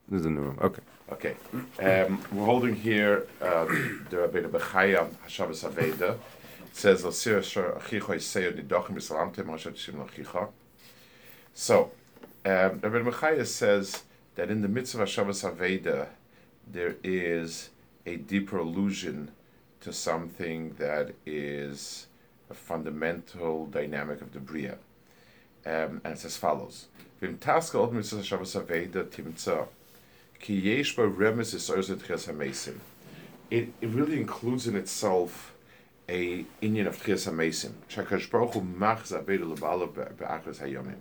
There's a new room. Okay. Okay. We're holding here the Rabbeinu Bechaya Hashavas Aveda. It says, "L'sir asher achicha yiseyo nidachim b'salamtem asher tishim l'chicha." So, Rabbeinu Bechaya says that in the midst of Hashavas Aveda, there is a deeper allusion to something that is a fundamental dynamic of the Bria. And it's as follows. V'im taska od mitzvah Hashavas Aveda timtza ki yesh ba remes is tchias hamesim. It really includes in itself a inyan of tchias hamesim. Shakadosh Baruch Hu mach zaveda lebala be'achras hayomim.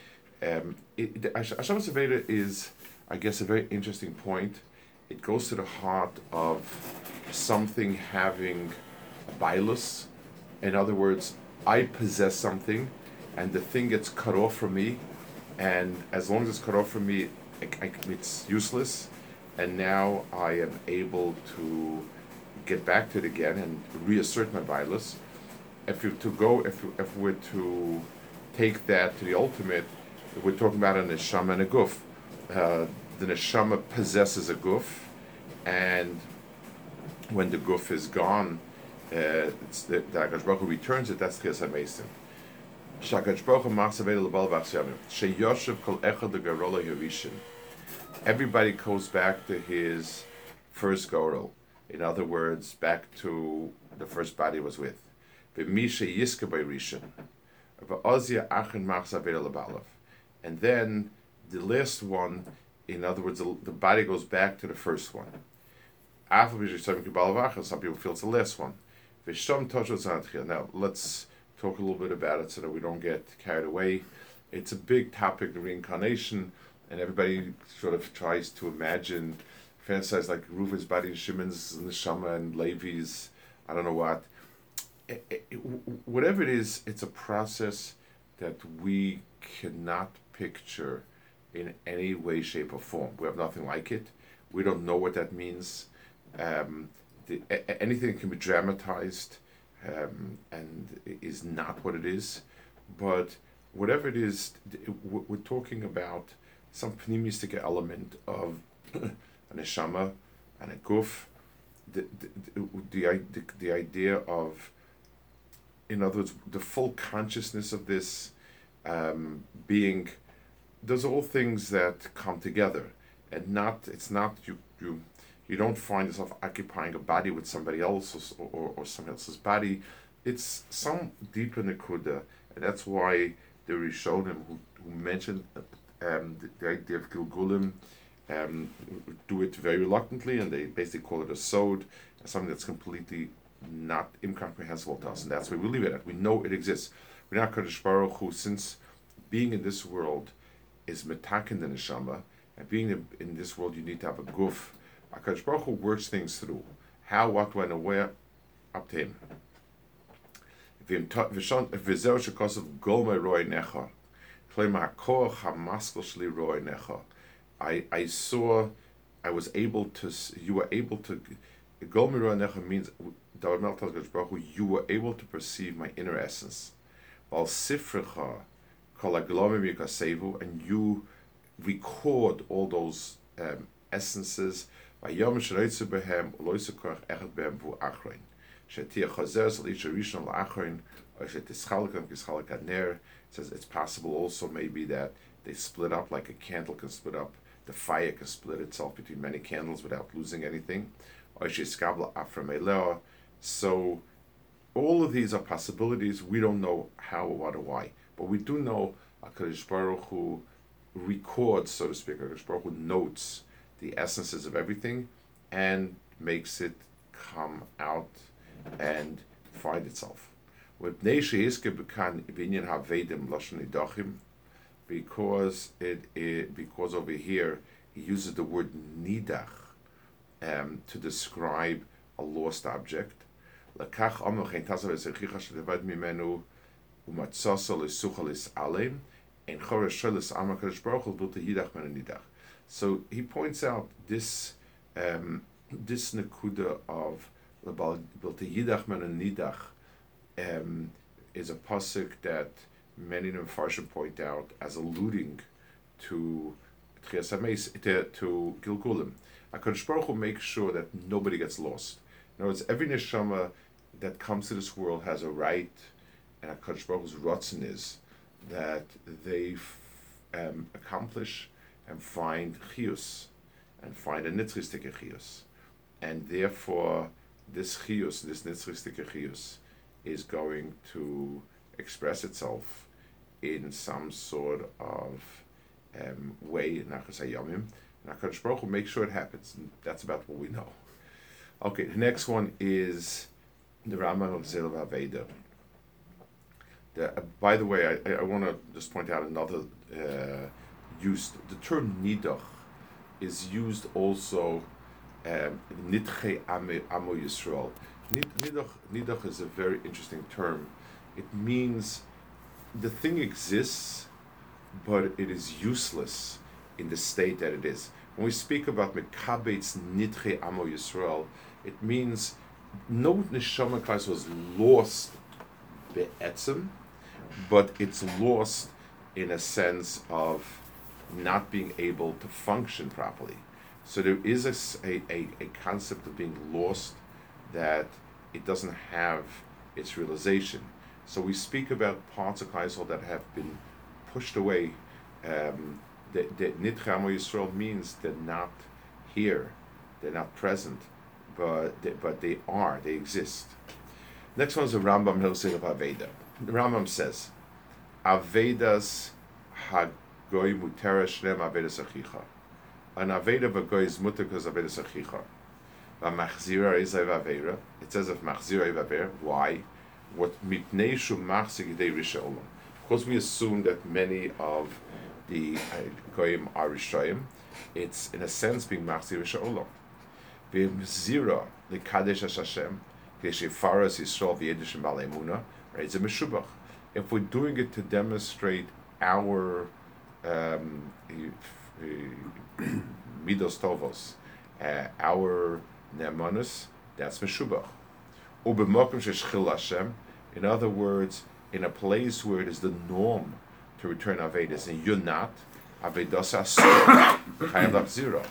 Hashavas Aveda is, I guess, a very interesting point. It goes to the heart of something having a bailus. In other words, I possess something, and the thing gets cut off from me, and as long as it's cut off from me, it's useless, and now I am able to get back to it again and reassert my bailus. If we're to take that to the ultimate, we're talking about a neshama and a guf. The neshama possesses a guf, and when the guf is gone, it's the HaKadosh Baruch Hu returns it. That's Tchias HaMeisim. Shakadosh Baruch Hu machs aveda lebal v'achshavim sheyoshev kol echad legarola yavishin. Everybody goes back to his first gorol. In other words, back to the first body he was with. V'mi sheyiska b'rishin v'ozia achin machs aveda lebalav. And then the last one, in other words, the body goes back to the first one. Some people feel it's the last one. Now, let's talk a little bit about it so that we don't get carried away. It's a big topic, the reincarnation, and everybody sort of tries to imagine, fantasize like Reuven's body and Shimon's neshama and Levi's, I don't know what. Whatever it is, it's a process that we cannot picture in any way, shape, or form. We have nothing like it. We don't know what that means. Anything can be dramatized and is not what it is. But whatever it is, we're talking about some pneumistic element of a neshama and a guf. The idea of, in other words, the full consciousness of this being. Those are all things that come together, and it's not you don't find yourself occupying a body with somebody else or somebody else's body. It's some deeper nekuda, and that's why the Rishonim who mentioned the idea of Gilgulim do it very reluctantly, and they basically call it a sod, something that's completely not incomprehensible to us, and that's why we leave it at. We know it exists. We're not Kadosh Baruch Hu, since being in this world is metakin the neshama, and being in this world you need to have a guf. HaKadosh Baruch Hu works things through. How, what, when, and where, up to him. I saw, I was able to, you were able to, Golmei Roi Necha means, you were able to perceive my inner essence. While Sifrecha, and you record all those essences. So it says it's possible also maybe that they split up like a candle can split up. The fire can split itself between many candles without losing anything. So all of these are possibilities. We don't know how or what or why. But we do know HaKadosh Baruch Hu records, so to speak, HaKadosh Baruch Hu notes the essences of everything and makes it come out and find itself. Because over here he uses the word nidach to describe a lost object. So he points out this this nekuda of Yidach men nidach is a pasuk that many of the Mepharshim point out as alluding to to Gilgulim. HaKadosh Baruch Hu makes sure that nobody gets lost. In other words, every neshama that comes to this world has a right, and HaKadosh Baruch Hu's ratzon is that they accomplish and find chiyus, and find a nitzristik chiyus. And therefore, this chiyus, this nitzristik chiyus, is going to express itself in some sort of way in Nachas HaYomim. And HaKadosh Baruch Hu makes sure it happens. And that's about what we know. Okay, the next one is the Rambam of Zil Aveda. By the way, I want to just point out another use. The term Nidach is used also Nidche Amo Yisrael. Nidach is a very interesting term. It means the thing exists, but it is useless in the state that it is. When we speak about Mekabetz Nidche Amo Yisrael, it means no neshama class was lost be'etzem, but it's lost in a sense of not being able to function properly. So there is a concept of being lost, that it doesn't have its realization. So we speak about parts of Klal Yisrael that have been pushed away. The Nidche Amo Yisrael means they're not here, they're not present, but they exist. Next one is the Rambam Hilsing of Aveda. The Rambam says, Avedas hagoy mutera shlem avedas achicha. An aveda b'goy is muter because avedas achicha. V'machzira is avera. It says of machzira avera. Why? What mitnei shu machzir gidei risha olam. Of course, we assume that many of the goyim are rishayim. It's in a sense being machzir risha olam. V'mzira lekadesh Hashem. Right, it's a meshubach. If we're doing it to demonstrate our midos tovos, our ne'emanus, that's meshubach. In other words, in a place where it is the norm to return avedas, and you're not, avedas asur, chayav lachzira.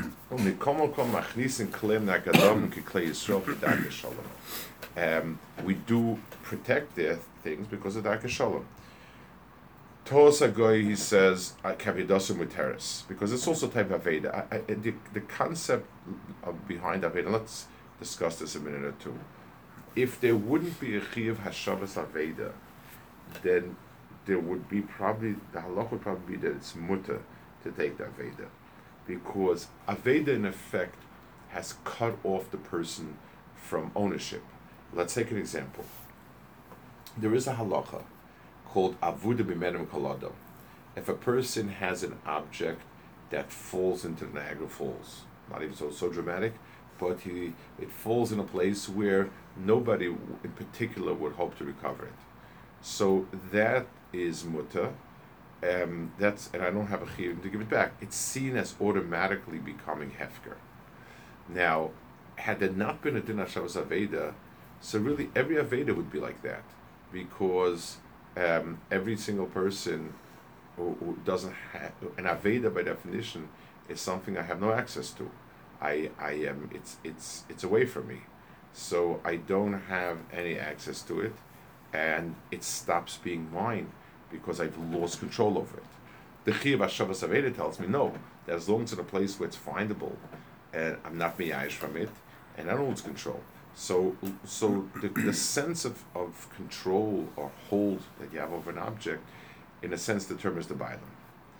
We do protect their things because of Darkei Shalom. Tos Hagoy, he says, Kavidosim Muteris, because it's also type of Aveda. The concept behind Aveda, let's discuss this a minute or two. If there wouldn't be a Chiyuv Hashavas Aveda, then there would be probably, the halach would probably be that it's mutter to take the Aveda. Because Aveda, in effect, has cut off the person from ownership. Let's take an example. There is a halacha called Avuda B'Menem Kolado. If a person has an object that falls into the Niagara Falls, not even so dramatic, but it falls in a place where nobody in particular would hope to recover it. So that is mutter. And I don't have a chiyuv to give it back. It's seen as automatically becoming hefker. Now, had there not been a din Hashavas Aveda, so really every Aveda would be like that, because every single person who doesn't have an Aveda by definition is something I have no access to. I am it's away from me, so I don't have any access to it, and it stops being mine because I've lost control over it. The Chiyuv Hashavas Aveda tells me no, that as long as it's in a place where it's findable, and I'm not miyayish from it, and I don't lose control. So the sense of control or hold that you have over an object, in a sense, determines the bailam.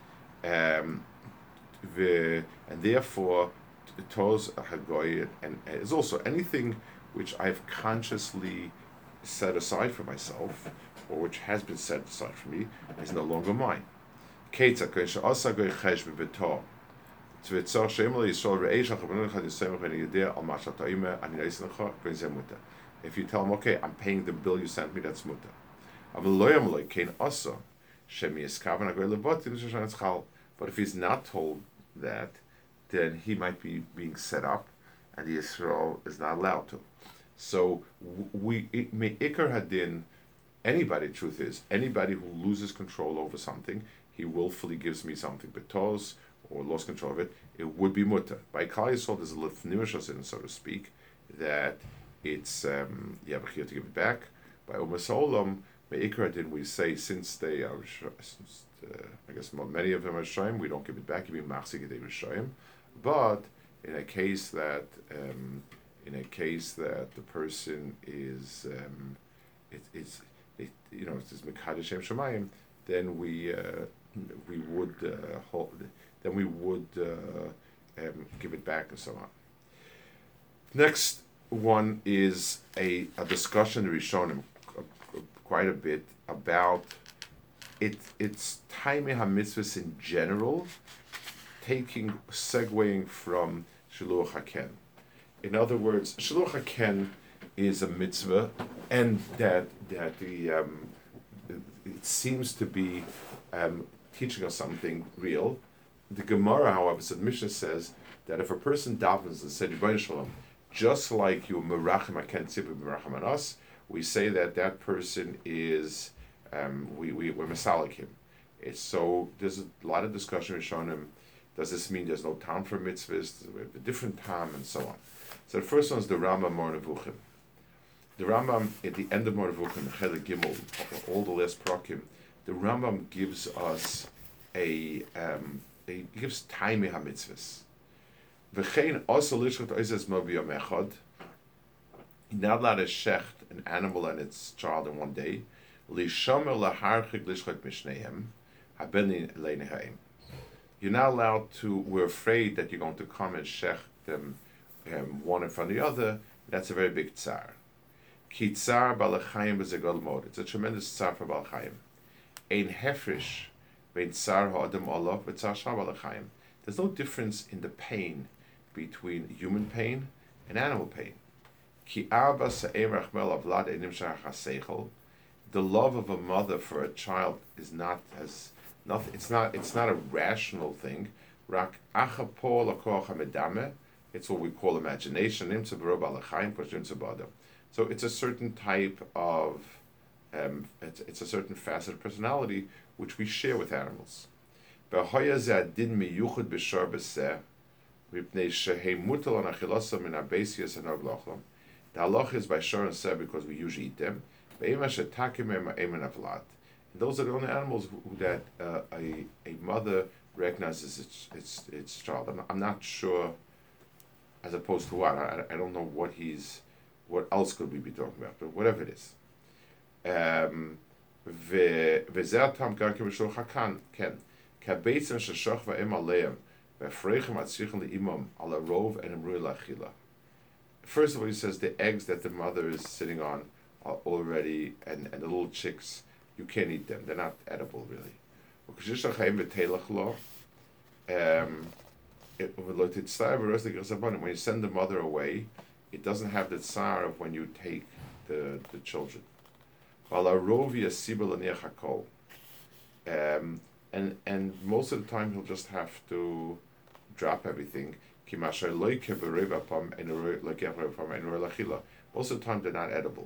And therefore, tos hagoy, and is also anything which I've consciously set aside for myself, or which has been set aside for me, is no longer mine. If you tell him, okay, I'm paying the bill you sent me, that's mutter. But if he's not told that, then he might be being set up, and the Yisrael is not allowed to. So Ikar Hadin, anybody, truth is, anybody who loses control over something, he willfully gives me something. Betos, or lost control of it, it would be mutter. By Kal Yisrael, there's a lefnimishas in, so to speak, that it's you have a chiyuv to give it back. By Umas Olam, Me'ikra did we say since they are, I guess many of them are shayim, we don't give it back. You mean machzik they were shayim, but in a case that the person is it's mekadosh Shem Shemayim, then we would give it back and so on. Next one is a discussion Rishonim quite a bit about it's Taimei HaMitzvahs in general, segueing from Shiluach HaKen. In other words, Shiluach HaKen is a mitzvah, and that it seems to be teaching us something real. The Gemara, however, the Mishnah says that if a person davens and said Yibon Shalom, just like you merachim HaKen tzipur merachim on us, we say that person is we're masalik him. So there's a lot of discussion with Shonim. Does this mean there's no time for mitzvahs? We have a different time and so on. So the first one is the Rambam Moreh Nevuchim. The Rambam at the end of Moreh Nevuchim, Chelik Gimel, all the last prakim, the Rambam gives us he gives Taimei HaMitzvahs. V'chein also lishchat oizes mo b'yom echad. You're not allowed to shecht an animal and its child in one day. Lishomer laharchik lishchat mishnehem habeni leinehaim. You're not allowed to. We're afraid that you're going to come and shecht them one in front of the other. That's a very big tsar. Ki tsar balachayim b'zegol mod. It's a tremendous tsar for balachayim. Ein hefresh bein tsar ha'adam olav v'tzar shar balachayim. There's no difference in the pain between human pain and animal pain. Ki arba sa'em rachmel avlad enim shachaseichel. The love of a mother for a child is not as nothing. It's not a rational thing. Rak achapo lakoach hamedame. It's what we call imagination. So it's a certain type of it's a certain facet of personality which we share with animals. The halach is by shor and seh because we usually eat them. And those are the only animals that a mother recognizes its child. I'm not sure, as opposed to what. I don't know what else could we be talking about, but whatever it is. First of all, he says the eggs that the mother is sitting on are already, and the little chicks, you can't eat them. They're not edible, really. When you send the mother away, it doesn't have the tsar of when you take the children. And most of the time he'll just have to drop everything. Most of the time they're not edible.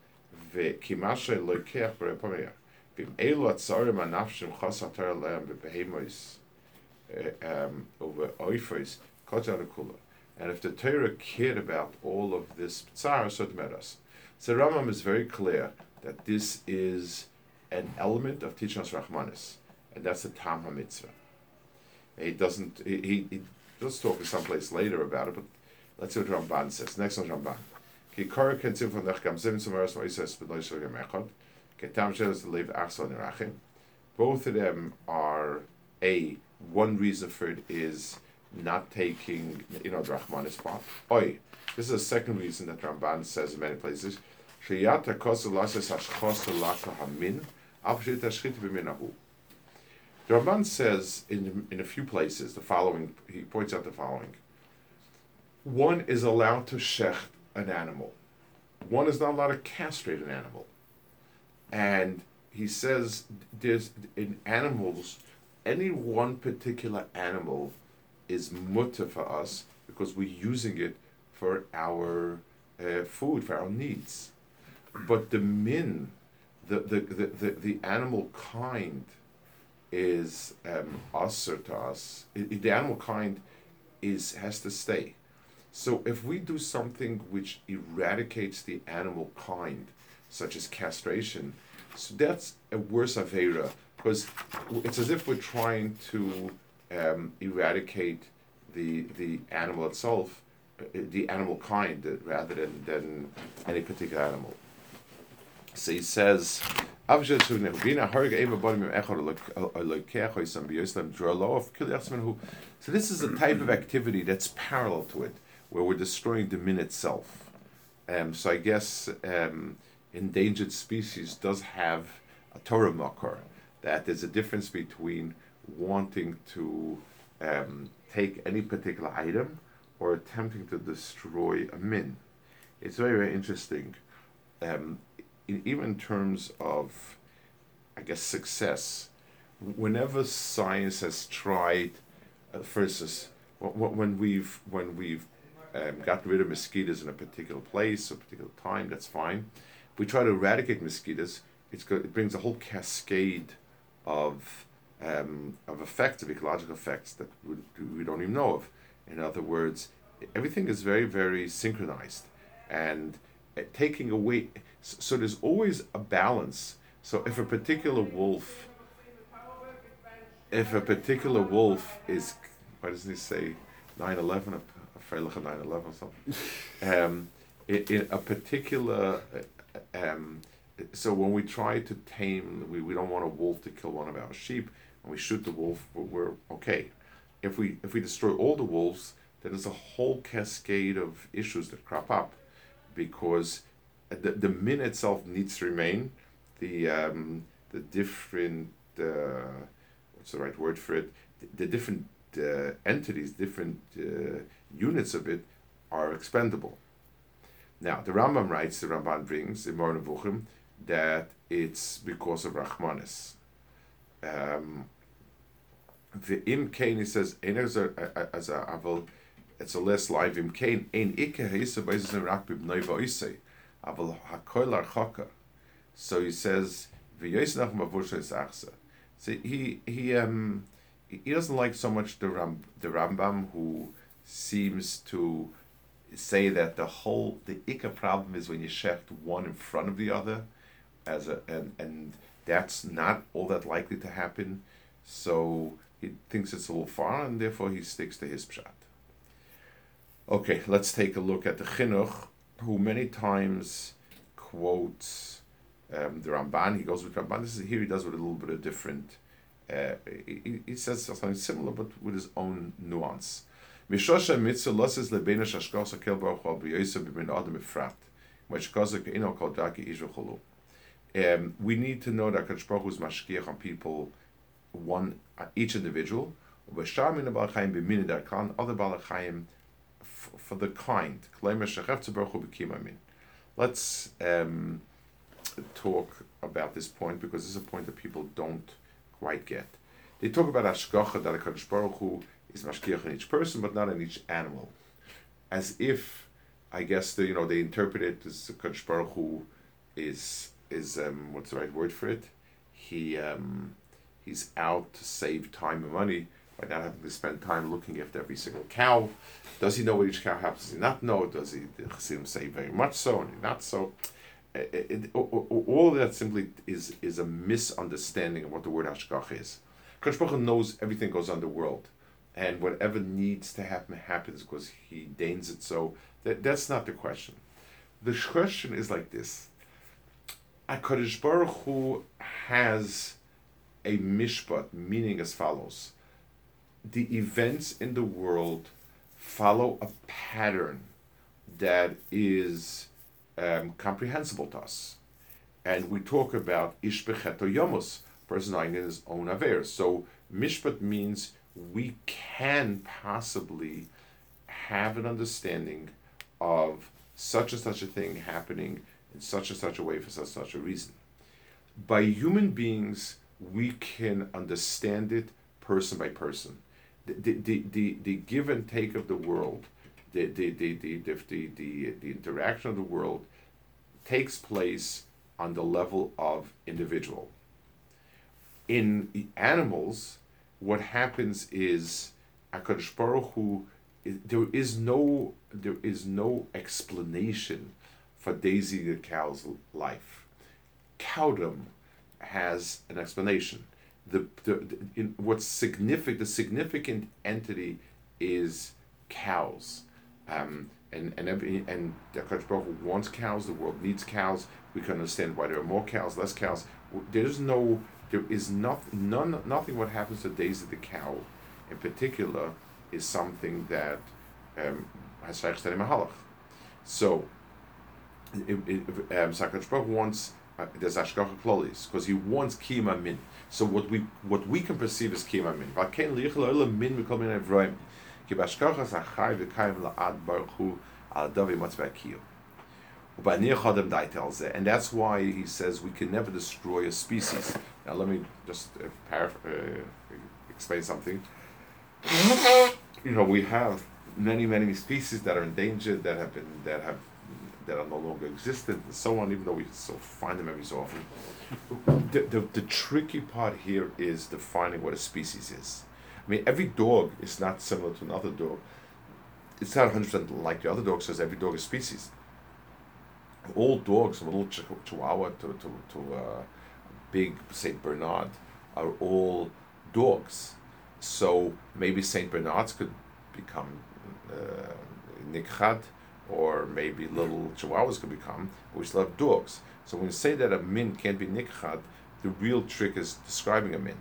And if the Torah cared about all of this tsar, so Rambam is very clear that this is an element of teaching us Rachmanis, and that's the Tam HaMitzvah. He does talk someplace later about it, but let's see what Ramban says. Next one, Ramban. Ki kor kentzim von nechgam zim sumaras moises b'noisho yom echad. Ketam shelas to leave achson irachim. Both of them are one reason for it is not taking, the Rachmanis part. This is a second reason that Ramban says in many places. Sheyata kosu lases hashchos laka hamin, afshit hashchit b'minahu. The Ramban says in a few places the following. He points out the following. One is allowed to shecht an animal. One is not allowed to castrate an animal. And he says there's in animals, any one particular animal is mutter for us because we're using it for our food, for our needs. But the min, the animal kind, is usher to us. The animal kind has to stay. So if we do something which eradicates the animal kind, such as castration, so that's a worse avera, because it's as if we're trying to eradicate the animal itself, the animal kind, rather than any particular animal. So he says, so this is a type of activity that's parallel to it, where we're destroying the min itself. So I guess endangered species does have a Torah makor, that there's a difference between wanting to take any particular item or attempting to destroy a min. It's very, very interesting. Even in terms of, I guess, success, whenever science has tried, for instance, when we've gotten rid of mosquitoes in a particular place, a particular time, that's fine. If we try to eradicate mosquitoes, it brings a whole cascade of effects, of ecological effects that we don't even know of. In other words, everything is very, very synchronized, and taking away. So there's always a balance. So if a particular wolf is, why doesn't he say 9/11? A freilich 9/11 or something. In a particular, so when we try to tame, we don't want a wolf to kill one of our sheep, and we shoot the wolf, we're okay. If we destroy all the wolves, then there's a whole cascade of issues that crop up, because the min itself needs to remain. The different what's the right word for it? The different entities, different units of it are expendable. Now the Rambam writes, the Ramban brings in Moreh Nevuchim, that it's because of Rachmanis. V'im kain, he says, as a aval, it's a less live im kain ein ikke heisa b'izes rak b'bnei v'oisei aval hakoil archaka. So he says v'yois nach mavusha isachsa. So he doesn't like so much the Rambam, who seems to say that the ikka problem is when you shecht one in front of the other, and that's not all that likely to happen. So he thinks it's a little far, and therefore he sticks to his pshat. Okay, let's take a look at the Chinuch, who many times quotes the Ramban. He goes with Ramban. Here he does with a little bit of different. He says something similar, but with his own nuance. We need to know that Kadosh Baruch Hu is mashgiach on people, one each individual, other balachayim for the kind. Let's talk about this point, because this is a point that people don't quite get. They talk about hashgacha, that a Kadosh Baruch Hu is mashgiach in each person, but not in each animal, as if, I guess, they interpret it as the Kadosh Baruch Hu is what's the right word for it? He's out to save time and money by not having to spend time looking after every single cow. Does he know what each cow happens? Does he not know? Does he see him say very much so and not so? All of that simply is a misunderstanding of what the word hashgacha is. Kadosh Baruch Hu knows everything goes on in the world, and whatever needs to happen happens because he deigns it so. That's not the question. The question is like this: HaKadosh Baruch Hu has a mishpat, meaning as follows: the events in the world follow a pattern that is comprehensible to us. And we talk about ish becheto yomus, person dying in his own affairs. So mishpat means we can possibly have an understanding of such and such a thing happening in such and such a way for such and such a reason. By human beings, we can understand it person by person. The give and take of the world, the interaction of the world takes place on the level of individual. In animals, what happens is Hakadosh Baruch Hu, there is no explanation for Daisy the cow's life. Cowdom has an explanation. The significant entity is cows, and the Hakadosh Baruch Hu wants cows. The world needs cows. We can understand why there are more cows, less cows. There is nothing. What happens to Daisy the cow, in particular, is something that has Shaykh Mahalach. So, Hakadosh Baruch Hu wants there's Ashgacha Klolis because he wants Kiyum Min. So what we can perceive as Kiyum Min. V'alkein liyichel ha'olam min mikol min Evroim. Ki b'ashgachas ha'chai v'kayim la'ad Baruch Hu al davi matzvah kiyum. And that's why he says we can never destroy a species. Now let me just explain something. We have many species that are endangered, that are no longer existent, and so on. Even though we still find them every so often, the tricky part here is defining what a species is. I mean, every dog is not similar to another dog. It's not 100% like the other dog. Says every dog is species. All dogs, from a little Chihuahua to a big Saint Bernard, are all dogs. So maybe Saint Bernards could become Nikhad, or maybe little Chihuahuas could become. But we still have dogs. So when you say that a min can't be Nikhad, the real trick is describing a min.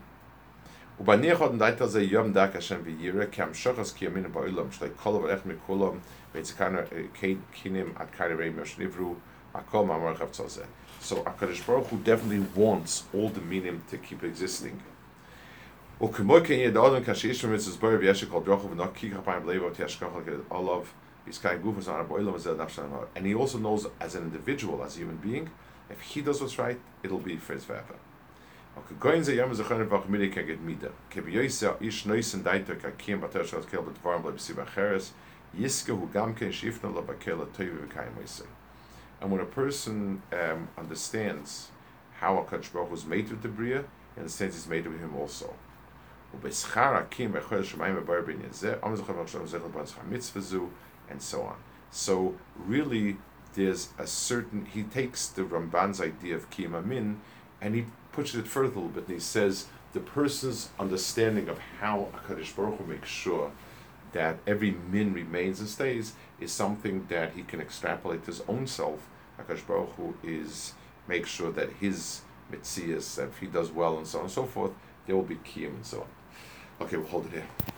So HaKadosh Baruch Hu definitely wants all the minim to keep existing. And he also knows, as an individual, as a human being, if he does what's right, it'll be for his forever. And when a person understands how HaKadosh Baruch Hu is made with the Bria, he understands he's made with him also. And so on. So really, there's a certain, he takes the Ramban's idea of Kiyum Amin and he pushes it further a little bit, and he says the person's understanding of how HaKadosh Baruch Hu makes sure that every min remains and stays is something that he can extrapolate to his own self. HaKadosh Baruch Hu makes sure that his mitzias, if he does well and so on and so forth, there will be kiyum and so on. Okay, we'll hold it here.